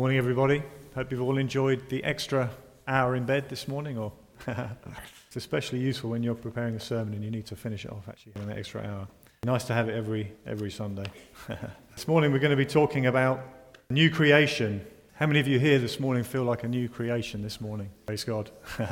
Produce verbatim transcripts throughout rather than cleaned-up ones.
Morning, everybody. Hope you've all enjoyed the extra hour in bed this morning, or it's especially useful when you're preparing a sermon and you need to finish it off actually in an extra hour. Nice to have it every every Sunday. This morning we're going to be talking about new creation. How many of you here this morning feel like a new creation this morning? Praise God.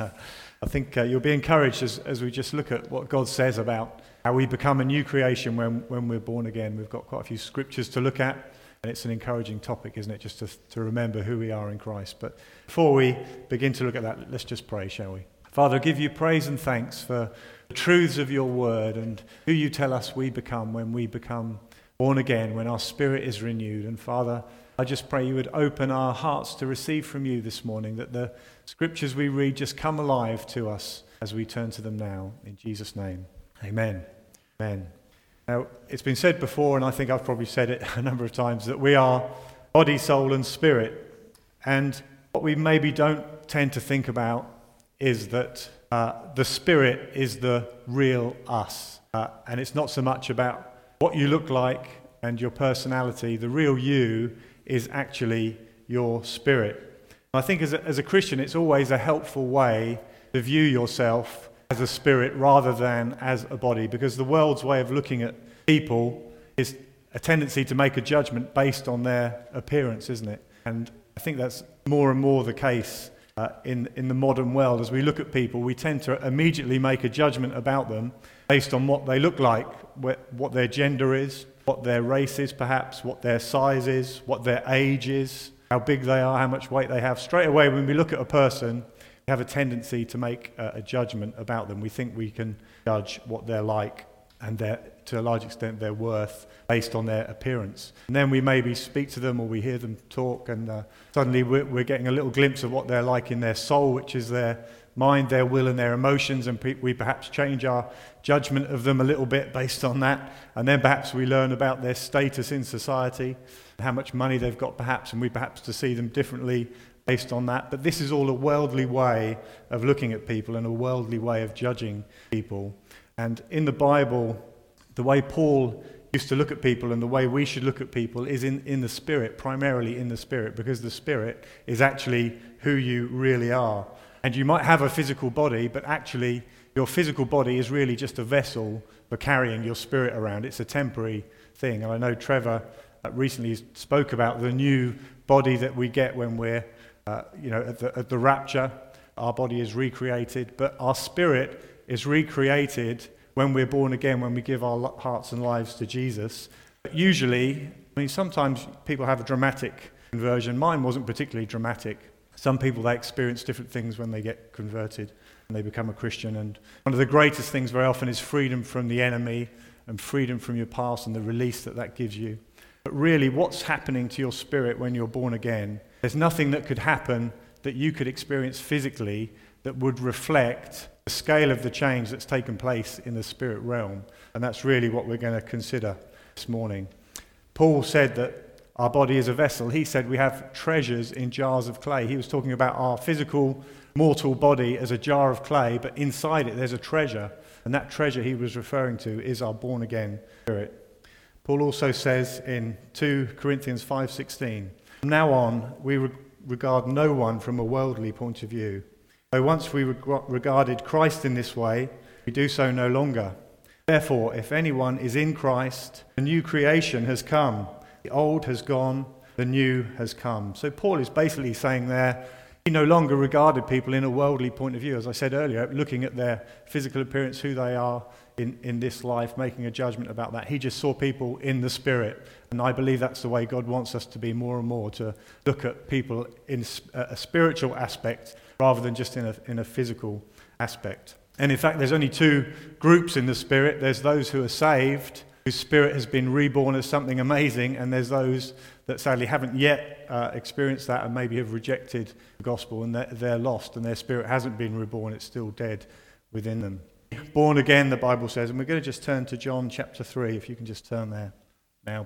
I think uh, you'll be encouraged as, as we just look at what God says about how we become a new creation when, when we're born again. We've got quite a few scriptures to look at. And it's an encouraging topic, isn't it, just to, to remember who we are in Christ. But before we begin to look at that, let's just pray, shall we? Father, I give you praise and thanks for the truths of your word and who you tell us we become when we become born again, when our spirit is renewed. And Father, I just pray you would open our hearts to receive from you this morning, that the scriptures we read just come alive to us as we turn to them now. In Jesus' name, amen. Amen. Now, it's been said before, and I think I've probably said it a number of times, that we are body, soul, and spirit. And what we maybe don't tend to think about is that uh, the spirit is the real us. Uh, and it's not so much about what you look like and your personality. The real you is actually your spirit. And I think as a, as a Christian, it's always a helpful way to view yourself as a spirit rather than as a body, because the world's way of looking at people is a tendency to make a judgment based on their appearance, isn't it? And I think that's more and more the case uh, in, in the modern world. As we look at people, we tend to immediately make a judgment about them based on what they look like, wh- what their gender is, what their race is perhaps, what their size is, what their age is, how big they are, how much weight they have. Straight away, when we look at a person, we have a tendency to make a, a judgment about them. We think we can judge what they're like and their, to a large extent their worth based on their appearance. And then we maybe speak to them or we hear them talk, and uh, suddenly we're, we're getting a little glimpse of what they're like in their soul, which is their mind, their will and their emotions, and pe- we perhaps change our judgment of them a little bit based on that. And then perhaps we learn about their status in society, how much money they've got perhaps, and we perhaps to see them differently based on that. But this is all a worldly way of looking at people and a worldly way of judging people. And in the Bible, the way Paul used to look at people and the way we should look at people is in, in the Spirit, primarily in the Spirit, because the Spirit is actually who you really are. And you might have a physical body, but actually your physical body is really just a vessel for carrying your spirit around. It's a temporary thing. And I know Trevor uh, recently spoke about the new body that we get when we're Uh, you know, at the, at the rapture. Our body is recreated, but our spirit is recreated when we're born again, when we give our hearts and lives to Jesus. But usually, I mean, sometimes people have a dramatic conversion. Mine wasn't particularly dramatic. Some people, they experience different things when they get converted and they become a Christian. And one of the greatest things very often is freedom from the enemy and freedom from your past and the release that that gives you. But really, what's happening to your spirit when you're born again? There's nothing that could happen that you could experience physically that would reflect the scale of the change that's taken place in the spirit realm. And that's really what we're going to consider this morning. Paul said that our body is a vessel. He said we have treasures in jars of clay. He was talking about our physical, mortal body as a jar of clay, but inside it there's a treasure. And that treasure he was referring to is our born-again spirit. Paul also says in two Corinthians five sixteen, "From now on, we re- regard no one from a worldly point of view. Though once we reg- regarded Christ in this way, we do so no longer. Therefore, if anyone is in Christ, a new creation has come. The old has gone, the new has come." So Paul is basically saying there, he no longer regarded people in a worldly point of view, as I said earlier, looking at their physical appearance, who they are in, in this life, making a judgment about that. He just saw people in the spirit. And I believe that's the way God wants us to be more and more, to look at people in a spiritual aspect rather than just in a, in a physical aspect. And in fact, there's only two groups in the spirit. There's those who are saved, whose spirit has been reborn as something amazing, and there's those that sadly haven't yet uh, experienced that and maybe have rejected the gospel, and they're, they're lost and their spirit hasn't been reborn, it's still dead within them. Born again, the Bible says, and we're going to just turn to John chapter three, if you can just turn there now.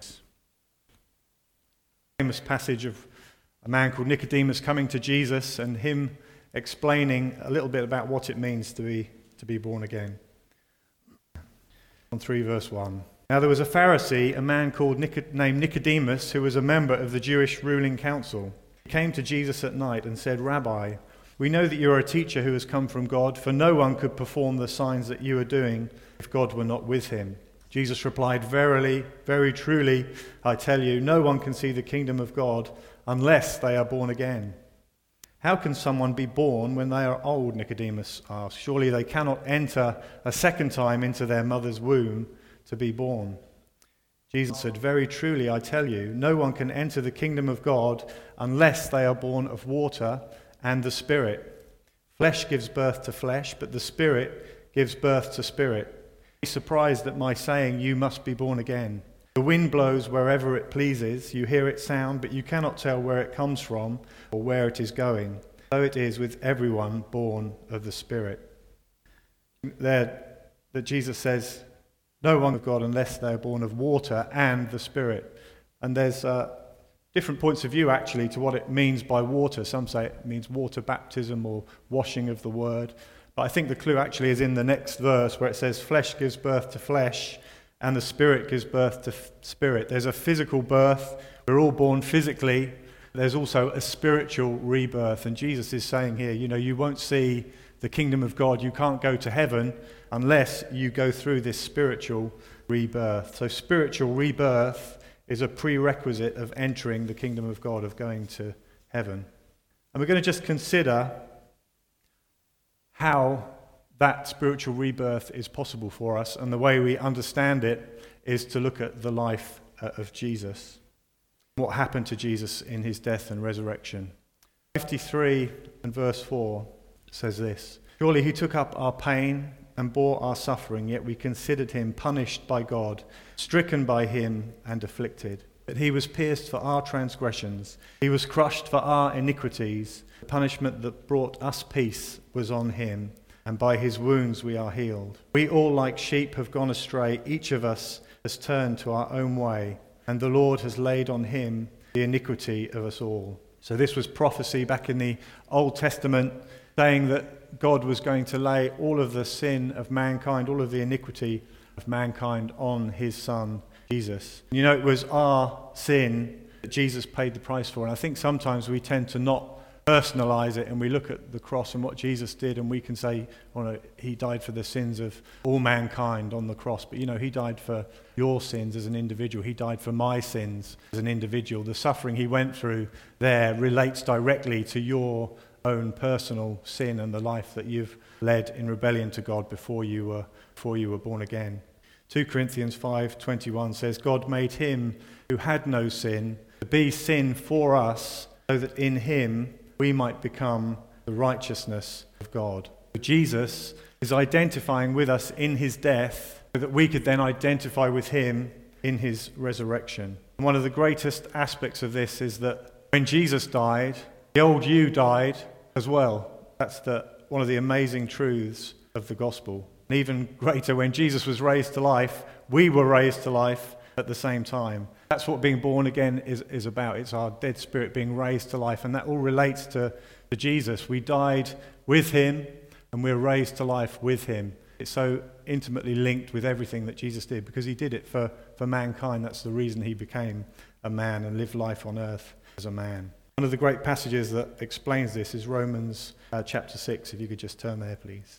Famous passage of a man called Nicodemus coming to Jesus and him explaining a little bit about what it means to be to be born again. John three verse one. Now there was a Pharisee, a man called Nic- named Nicodemus, who was a member of the Jewish ruling council. He came to Jesus at night and said, "Rabbi, we know that you are a teacher who has come from God, for no one could perform the signs that you are doing if God were not with him." Jesus replied, "Verily, very truly, I tell you, no one can see the kingdom of God unless they are born again." "How can someone be born when they are old?" Nicodemus asked. "Surely they cannot enter a second time into their mother's womb to be born." Jesus said, "Very truly, I tell you, no one can enter the kingdom of God unless they are born of water and the Spirit. Flesh gives birth to flesh, but the Spirit gives birth to spirit. Be surprised at my saying, you must be born again. The wind blows wherever it pleases. You hear its sound, but you cannot tell where it comes from or where it is going. So it is with everyone born of the Spirit." There, that Jesus says, no one of God unless they are born of water and the Spirit. And there's uh, different points of view actually to what it means by water. Some say it means water baptism or washing of the word. But I think the clue actually is in the next verse where it says, "Flesh gives birth to flesh and the Spirit gives birth to f- spirit." There's a physical birth. We're all born physically. There's also a spiritual rebirth. And Jesus is saying here, you know, you won't see the kingdom of God. You can't go to heaven unless you go through this spiritual rebirth. So spiritual rebirth is a prerequisite of entering the kingdom of God, of going to heaven. And we're going to just consider how that spiritual rebirth is possible for us, and the way we understand it is to look at the life uh, of Jesus. What happened to Jesus in his death and resurrection. fifty-three and verse four says this, "Surely he took up our pain and bore our suffering, yet we considered him punished by God, stricken by him and afflicted. But he was pierced for our transgressions, he was crushed for our iniquities. The punishment that brought us peace was on him, and by his wounds we are healed. We all like sheep have gone astray, each of us has turned to our own way, and the Lord has laid on him the iniquity of us all." So this was prophecy back in the Old Testament, saying that God was going to lay all of the sin of mankind, all of the iniquity of mankind on his son, Jesus. You know, it was our sin that Jesus paid the price for. And I think sometimes we tend to not personalize it, and we look at the cross and what Jesus did, and we can say, oh no, he died for the sins of all mankind on the cross. But you know, he died for your sins as an individual. He died for my sins as an individual. The suffering he went through there relates directly to your own personal sin and the life that you've led in rebellion to God before you were before you were born again. Second Corinthians five twenty-one says, "God made him who had no sin to be sin for us, so that in him we might become the righteousness of God." Jesus is identifying with us in his death, so that we could then identify with him in his resurrection. And one of the greatest aspects of this is that when Jesus died, the old you died as well. That's the, one of the amazing truths of the gospel. And even greater, when Jesus was raised to life, we were raised to life at the same time. That's what being born again is, is about. It's our dead spirit being raised to life, and that all relates to, to Jesus. We died with him, and we're raised to life with him. It's so intimately linked with everything that Jesus did, because he did it for, for mankind. That's the reason he became a man and lived life on earth as a man. One of the great passages that explains this is Romans uh, chapter six. If you could just turn there, please.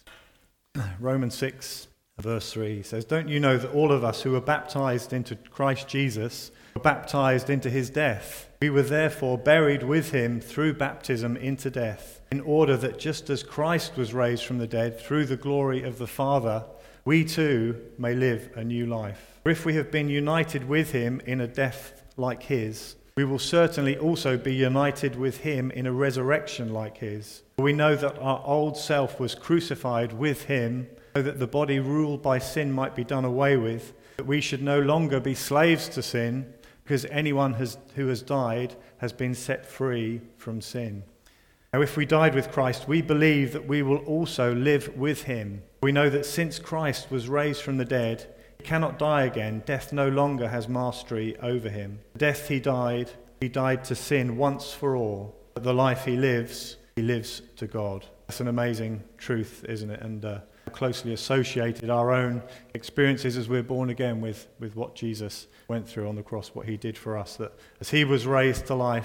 Romans six, verse three says, "Don't you know that all of us who were baptized into Christ Jesus were baptized into his death? We were therefore buried with him through baptism into death, in order that just as Christ was raised from the dead through the glory of the Father, we too may live a new life. For if we have been united with him in a death like his, we will certainly also be united with him in a resurrection like his. For we know that our old self was crucified with him, so that the body ruled by sin might be done away with, that we should no longer be slaves to sin, because anyone has, who has died has been set free from sin. Now, if we died with Christ, we believe that we will also live with him. We know that since Christ was raised from the dead, he cannot die again. Death no longer has mastery over him. The death he died, he died to sin once for all. But the life he lives, he lives to God. That's an amazing truth, isn't it? And uh, closely associated our own experiences as we're born again with, with what Jesus went through on the cross, what he did for us. That as he was raised to life,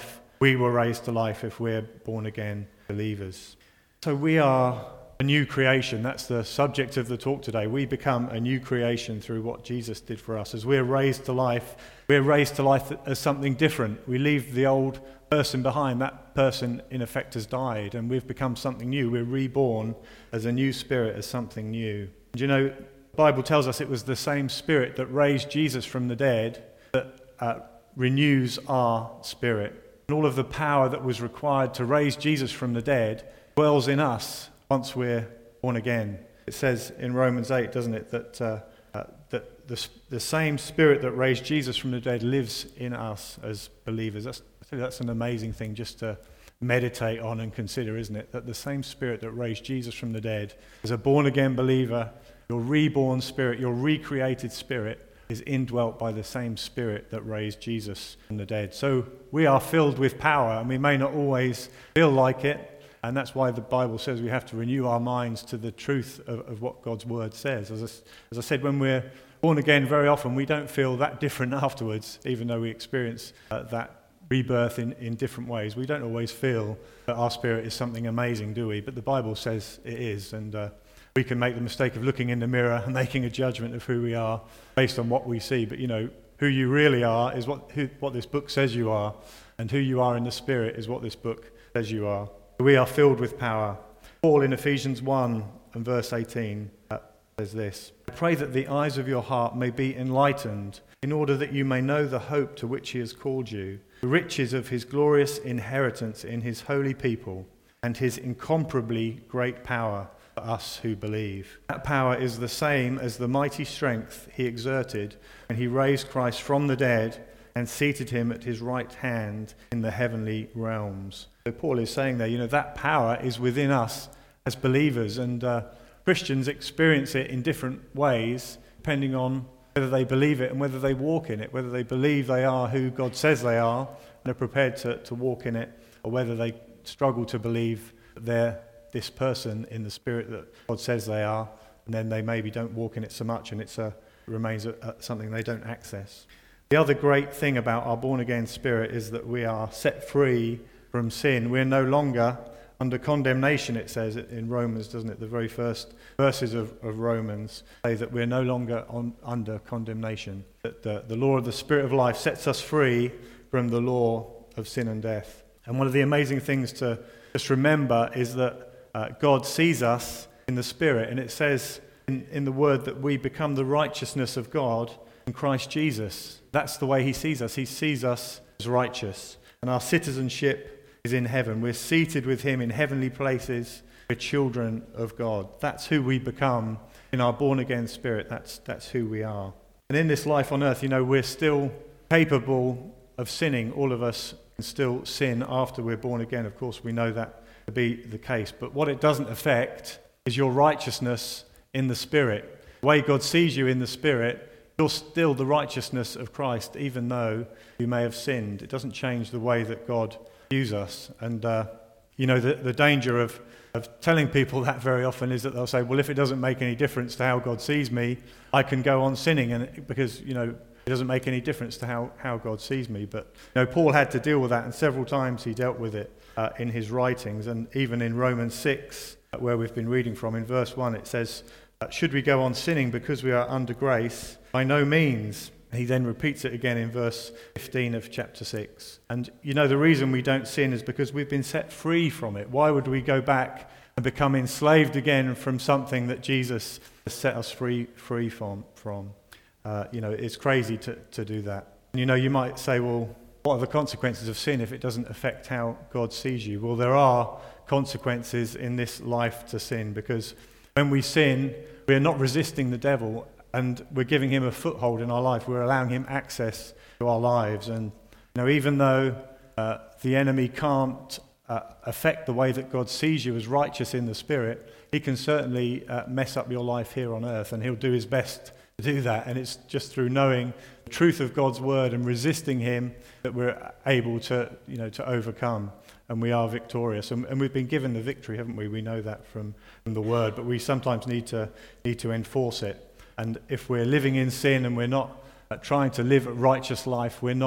we were raised to life if we're born again believers. So we are a new creation. That's the subject of the talk today. We become a new creation through what Jesus did for us. As we're raised to life, we're raised to life as something different. We leave the old person behind. That person, in effect, has died, and we've become something new. We're reborn as a new spirit, as something new. And you know, the Bible tells us it was the same Spirit that raised Jesus from the dead that uh, renews our spirit. And all of the power that was required to raise Jesus from the dead dwells in us once we're born again. It says in Romans eight, doesn't it, that uh, uh, that the, the same Spirit that raised Jesus from the dead lives in us as believers. That's, I think that's an amazing thing just to meditate on and consider, isn't it? That the same Spirit that raised Jesus from the dead, as a born-again believer, your reborn spirit, your recreated spirit, is indwelt by the same Spirit that raised Jesus from the dead. So we are filled with power, and we may not always feel like it, and that's why the Bible says we have to renew our minds to the truth of, of what God's Word says. As I, as I said, when we're born again, very often we don't feel that different afterwards, even though we experience uh, that rebirth in, in different ways. We don't always feel that our spirit is something amazing, do we? But the Bible says it is, and uh, we can make the mistake of looking in the mirror and making a judgment of who we are based on what we see. But, you know, who you really are is what who, what this book says you are, and who you are in the Spirit is what this book says you are. We are filled with power. Paul in Ephesians one and verse eighteen uh, says this: I pray that the eyes of your heart may be enlightened, in order that you may know the hope to which he has called you, the riches of his glorious inheritance in his holy people, and his incomparably great power for us who believe. That power is the same as the mighty strength he exerted when he raised Christ from the dead and seated him at his right hand in the heavenly realms. So Paul is saying there, you know, that power is within us as believers, and uh, Christians experience it in different ways depending on whether they believe it and whether they walk in it, whether they believe they are who God says they are and are prepared to, to walk in it, or whether they struggle to believe that they're this person in the Spirit that God says they are, and then they maybe don't walk in it so much, and it's a, it remains a, a, something they don't access. The other great thing about our born-again spirit is that we are set free from sin. We're no longer under condemnation, it says in Romans, doesn't it? The very first verses of, of Romans say that we're no longer on, under condemnation, that the, the law of the Spirit of life sets us free from the law of sin and death. And one of the amazing things to just remember is that Uh, God sees us in the Spirit, and it says in, in the Word that we become the righteousness of God in Christ Jesus. That's the way he sees us. He sees us as righteous, and our citizenship is in heaven. We're seated with him in heavenly places. We're children of God. That's who we become in our born-again spirit. That's, that's who we are. And in this life on earth, you know, we're still capable of sinning. All of us can still sin after we're born again. Of course, we know that to be the case, but what it doesn't affect is your righteousness in the Spirit. The way God sees you in the Spirit, you're still the righteousness of Christ, even though you may have sinned. It doesn't change the way that God views us. And uh, you know, the, the danger of, of telling people that very often is that they'll say, well, if it doesn't make any difference to how God sees me, I can go on sinning, and because, you know, it doesn't make any difference to how, how God sees me. But you know, Paul had to deal with that, and several times he dealt with it uh, in his writings. And even in Romans six, where we've been reading from, in verse one, it says, should we go on sinning because we are under grace? By no means. He then repeats it again in verse fifteen of chapter six. And you know, the reason we don't sin is because we've been set free from it. Why would we go back and become enslaved again from something that Jesus has set us free free from? from? Uh, you know, it's crazy to, to do that. And you know, you might say, well, what are the consequences of sin if it doesn't affect how God sees you? Well, there are consequences in this life to sin, because when we sin, we're not resisting the devil, and we're giving him a foothold in our life. We're allowing him access to our lives. And you know, even though uh, the enemy can't uh, affect the way that God sees you as righteous in the Spirit, he can certainly uh, mess up your life here on earth, and he'll do his best to do that. And it's just through knowing the truth of God's word and resisting him that we're able to, you know, to overcome, and we are victorious. And, and we've been given the victory, haven't we? We know that from, from the word, but we sometimes need to need to enforce it. And if we're living in sin and we're not uh, trying to live a righteous life, we're not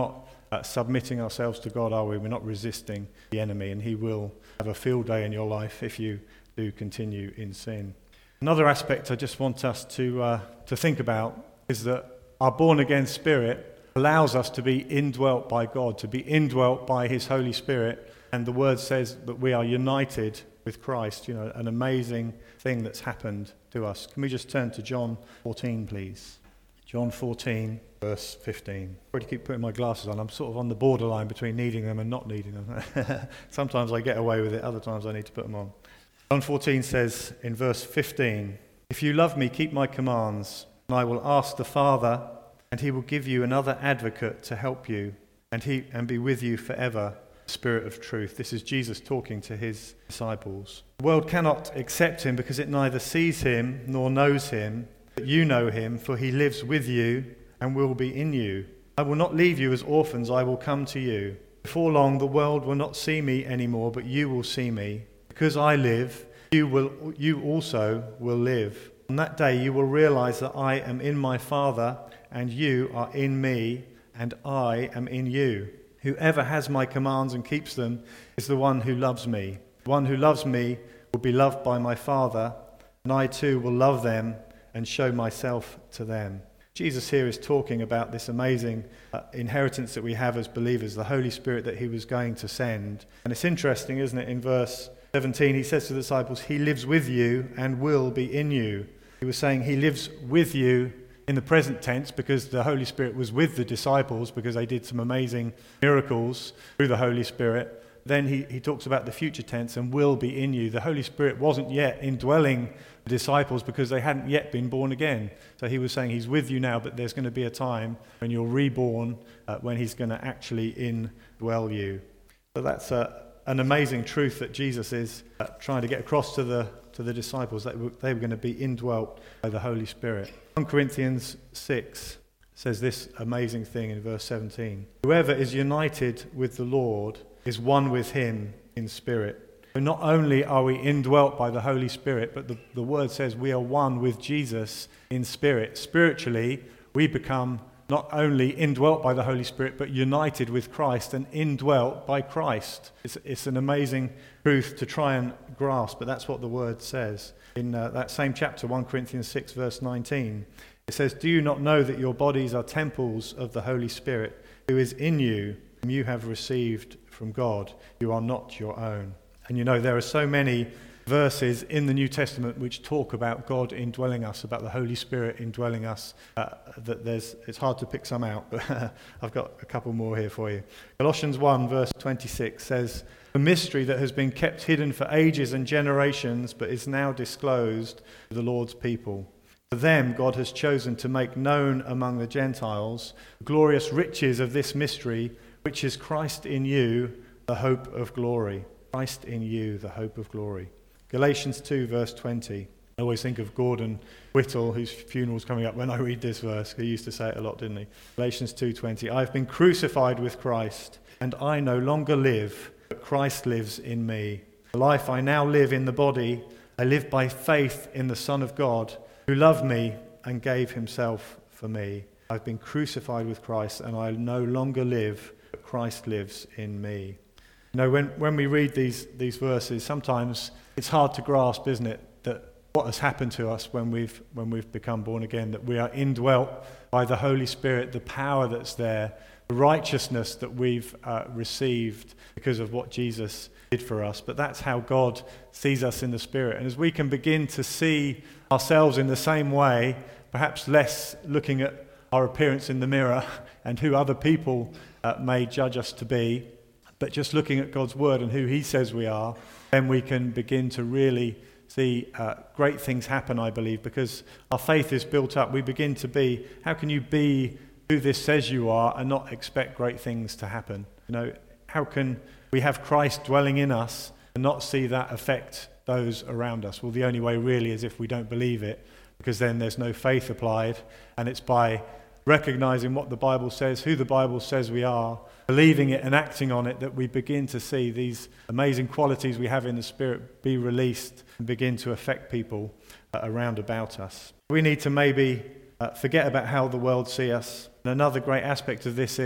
uh, submitting ourselves to God, are we? We're not resisting the enemy, and he will have a field day in your life if you do continue in sin. Another aspect I just want us to uh, to think about is that our born-again spirit allows us to be indwelt by God, to be indwelt by his Holy Spirit, and the word says that we are united with Christ. You know, an amazing thing that's happened to us. Can we just turn to John fourteen, please? John fourteen, verse fifteen. I already keep putting my glasses on. I'm sort of on the borderline between needing them and not needing them. Sometimes I get away with it, other times I need to put them on. John fourteen says in verse fifteen, "If you love me, keep my commands, and I will ask the Father, and he will give you another advocate to help you, and he and be with you forever, the Spirit of truth." This is Jesus talking to his disciples. The world cannot accept him because it neither sees him nor knows him, but you know him, for he lives with you and will be in you. I will not leave you as orphans, I will come to you. Before long the world will not see me anymore, but you will see me. Because I live, you will you also will live. On that day you will realize that I am in my Father, and you are in me, and I am in you. Whoever has my commands and keeps them is the one who loves me. The one who loves me will be loved by my Father, and I too will love them and show myself to them. Jesus here is talking about this amazing uh, inheritance that we have as believers, the Holy Spirit that he was going to send. And it's interesting, isn't it, in verse seventeen, he says to the disciples, he lives with you and will be in you. He was saying he lives with you in the present tense because the Holy Spirit was with the disciples because they did some amazing miracles through the Holy Spirit. Then he, he talks about the future tense and will be in you. The Holy Spirit wasn't yet indwelling the disciples because they hadn't yet been born again. So he was saying he's with you now, but there's going to be a time when you're reborn, uh, when he's going to actually indwell you. So that's a An amazing truth that Jesus is uh, trying to get across to the to the disciples, that they were going to be indwelt by the Holy Spirit. First Corinthians six says this amazing thing in verse seventeen. Whoever is united with the Lord is one with him in spirit. So not only are we indwelt by the Holy Spirit, but the, the word says we are one with Jesus in spirit. Spiritually, we become not only indwelt by the Holy Spirit, but united with Christ and indwelt by Christ. It's, it's an amazing truth to try and grasp, but that's what the word says. In uh, that same chapter, First Corinthians six, verse nineteen, it says, "Do you not know that your bodies are temples of the Holy Spirit, who is in you, whom you have received from God? You are not your own." And you know, there are so many verses in the New Testament which talk about God indwelling us, about the Holy Spirit indwelling us, uh, that there's it's hard to pick some out, but I've got a couple more here for you. Colossians one verse twenty-six says, "The mystery that has been kept hidden for ages and generations, but is now disclosed to the Lord's people. For them God has chosen to make known among the Gentiles the glorious riches of this mystery, which is Christ in you, the hope of glory." Christ in you, the hope of glory. Galatians two, verse twenty. I always think of Gordon Whittle, whose funeral's coming up, when I read this verse. He used to say it a lot, didn't he? Galatians two twenty. "I have been crucified with Christ, and I no longer live, but Christ lives in me. The life I now live in the body, I live by faith in the Son of God, who loved me and gave himself for me. I've been crucified with Christ, and I no longer live, but Christ lives in me." You know, when, when we read these, these verses, sometimes it's hard to grasp, isn't it, that what has happened to us when we've when we've become born again, that we are indwelt by the Holy Spirit, the power that's there, the righteousness that we've uh, received because of what Jesus did for us. But that's how God sees us in the Spirit. And as we can begin to see ourselves in the same way, perhaps less looking at our appearance in the mirror and who other people uh, may judge us to be, but just looking at God's word and who he says we are, then we can begin to really see uh, great things happen, I believe, because our faith is built up. We begin to be, how can you be who this says you are and not expect great things to happen? You know, how can we have Christ dwelling in us and not see that affect those around us? Well, the only way really is if we don't believe it, because then there's no faith applied, and it's by recognizing what the Bible says, who the Bible says we are, believing it and acting on it, that we begin to see these amazing qualities we have in the Spirit be released and begin to affect people uh, around about us. We need to maybe uh, forget about how the world see us. And another great aspect of this is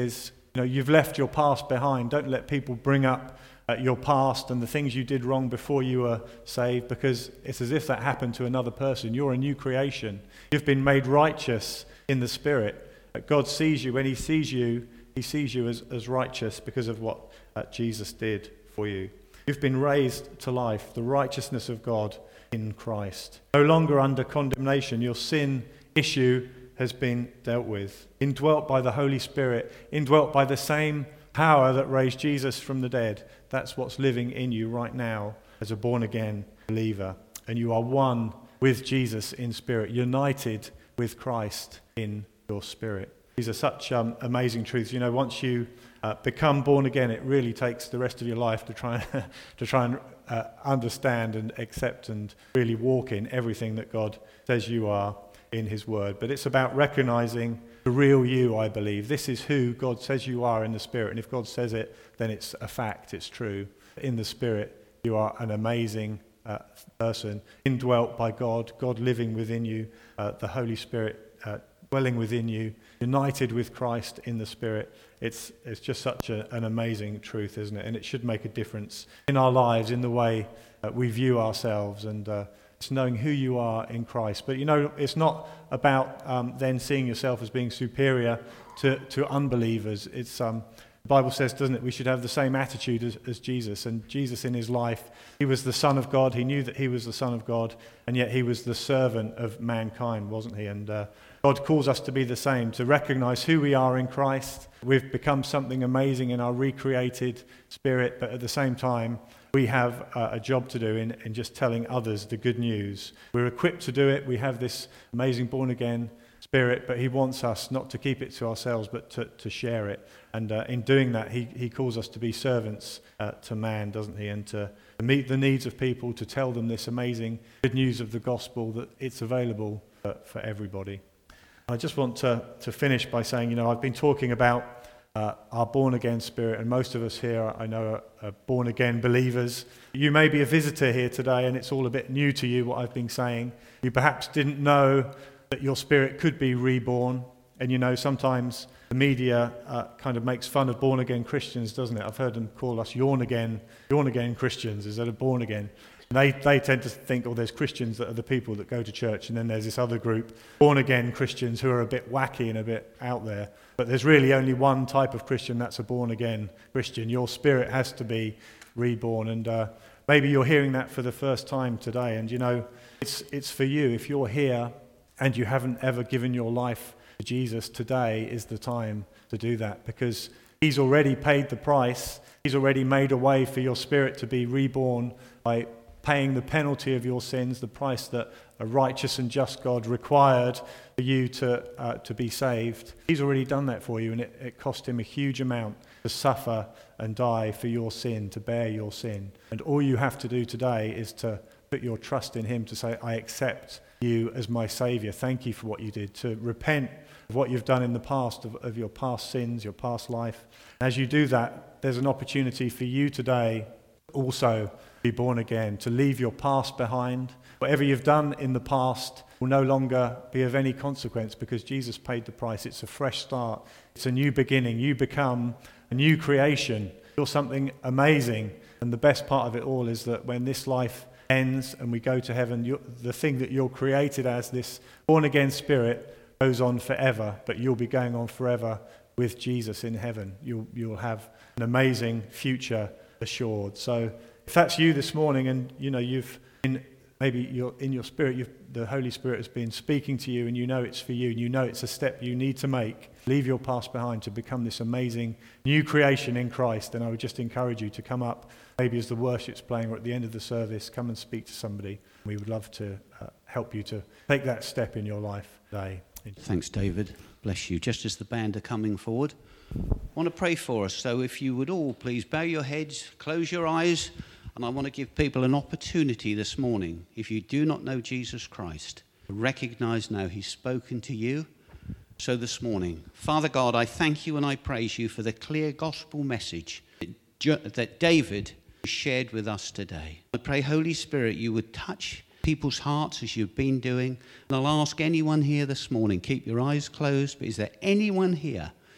You know, you've left your past behind. Don't let people bring up uh, your past and the things you did wrong before you were saved, because it's as if that happened to another person. You're a new creation. You've been made righteous in the Spirit. Uh, God sees you. When he sees you, he sees you as, as righteous because of what uh, Jesus did for you. You've been raised to life, the righteousness of God in Christ. No longer under condemnation. Your sin issue has been dealt with. Indwelt by the Holy Spirit, indwelt by the same power that raised Jesus from the dead. That's what's living in you right now as a born-again believer. And you are one with Jesus in spirit, united with Christ in your spirit. These are such um, amazing truths. You know, once you uh, become born again, it really takes the rest of your life to try and, to try and uh, understand and accept and really walk in everything that God says you are in his word. But it's about recognizing the real you, I believe. This is who God says you are in the Spirit. And if God says it, then it's a fact, it's true. In the Spirit, you are an amazing uh, person, indwelt by God, God living within you, uh, the Holy Spirit uh, dwelling within you, united with Christ in the Spirit. It's it's just such a, an amazing truth, isn't it? And it should make a difference in our lives, in the way uh, we view ourselves, and uh, it's knowing who you are in Christ. But you know, it's not about um, then seeing yourself as being superior to, to unbelievers. It's um, the Bible says, doesn't it, we should have the same attitude as, as Jesus. And Jesus in his life, he was the Son of God. He knew that he was the Son of God, and yet he was the servant of mankind, wasn't he? And uh, God calls us to be the same, to recognize who we are in Christ. We've become something amazing in our recreated spirit, but at the same time, we have uh, a job to do in, in just telling others the good news. We're equipped to do it. We have this amazing born-again spirit, but he wants us not to keep it to ourselves, but to, to share it. And uh, in doing that, he, he calls us to be servants uh, to man, doesn't he? And to, to meet the needs of people, to tell them this amazing good news of the gospel, that it's available for, for everybody. I just want to, to finish by saying, you know, I've been talking about Uh, our born-again spirit, and most of us here, I know, are, are born-again believers. You may be a visitor here today, and it's all a bit new to you, what I've been saying. You perhaps didn't know that your spirit could be reborn, and you know, sometimes the media uh, kind of makes fun of born-again Christians, doesn't it? I've heard them call us yawn-again, yawn-again Christians instead of born-again. They they tend to think, oh, there's Christians that are the people that go to church, and then there's this other group, born-again Christians, who are a bit wacky and a bit out there. But there's really only one type of Christian, that's a born-again Christian. Your spirit has to be reborn, and uh, maybe you're hearing that for the first time today, and you know, it's it's for you. If you're here and you haven't ever given your life to Jesus, today is the time to do that, because he's already paid the price. He's already made a way for your spirit to be reborn by paying the penalty of your sins, the price that a righteous and just God required for you to uh, to be saved. He's already done that for you, and it, it cost him a huge amount to suffer and die for your sin, to bear your sin. And all you have to do today is to put your trust in him, to say, I accept you as my Saviour. Thank you for what you did. To repent of what you've done in the past, of, of your past sins, your past life. As you do that, there's an opportunity for you today also be born again, to leave your past behind. Whatever you've done in the past will no longer be of any consequence, because Jesus paid the price. It's a fresh start. It's a new beginning. You become a new creation. You're something amazing. And the best part of it all is that when this life ends and we go to heaven, you're, the thing that you're created as, this born-again spirit, goes on forever, but you'll be going on forever with Jesus in heaven. You'll, you'll have an amazing future assured. So if that's you this morning, and you know you've been, maybe you're in your spirit, you've, the Holy Spirit has been speaking to you, and you know it's for you, and you know it's a step you need to make. Leave your past behind to become this amazing new creation in Christ. And I would just encourage you to come up, maybe as the worship's playing or at the end of the service, come and speak to somebody. We would love to uh, help you to take that step in your life today. Thanks, David. Bless you. Just as the band are coming forward, I want to pray for us. So if you would all please bow your heads, close your eyes, and I want to give people an opportunity this morning. If you do not know Jesus Christ, recognize now he's spoken to you. So this morning, Father God, I thank you and I praise you for the clear gospel message that David shared with us today. I pray, Holy Spirit, you would touch people's hearts as you've been doing. And I'll ask anyone here this morning, keep your eyes closed, but is there anyone here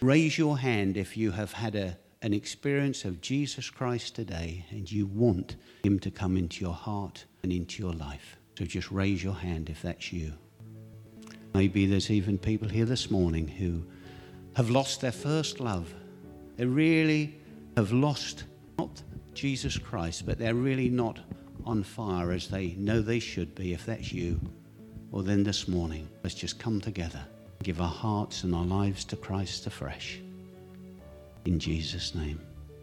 Raise your hand if you have had a, an experience of Jesus Christ today and you want him to come into your heart and into your life. So just raise your hand if that's you. Maybe there's even people here this morning who have lost their first love. They really have lost not Jesus Christ, but they're really not on fire as they know they should be. If that's you, well then this morning, let's just come together, give our hearts and our lives to Christ afresh. In Jesus' name.